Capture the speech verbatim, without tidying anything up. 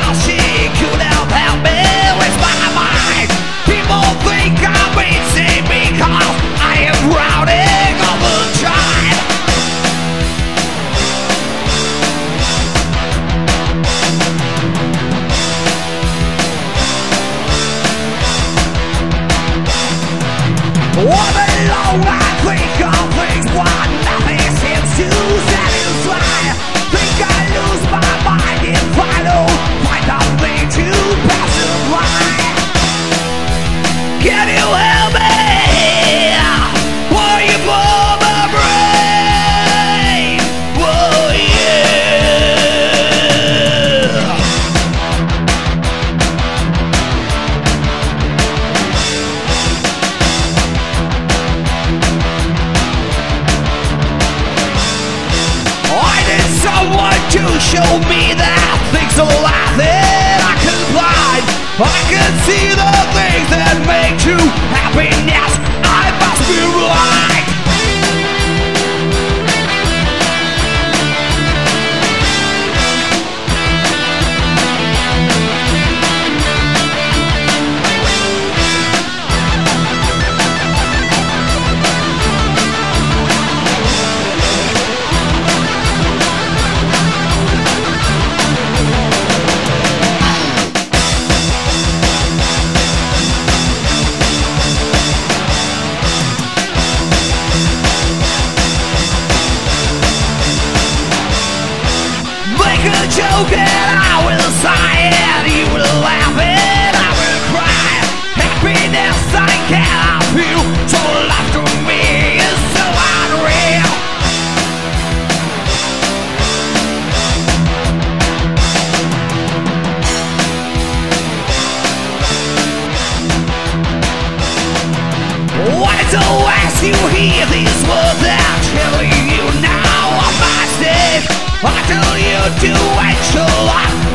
now she could have helped me with my mind. People think I'm insane because I am routing all the time. All alone I think of things, but nothing seems to satisfy. Think I lose my mind if I don't find a way to pass it by. Can you help me? Will you blow my brain? Oh yeah. I need someone to show me that things are life that I can find. I can see the things that make true happiness. I must be right. Make a joke and I will sigh and you will laugh and I will cry. Happiness I cannot feel, so life to me is so unreal. Why do as you hear these words I'm telling you now on my stage? I tell you to wait till I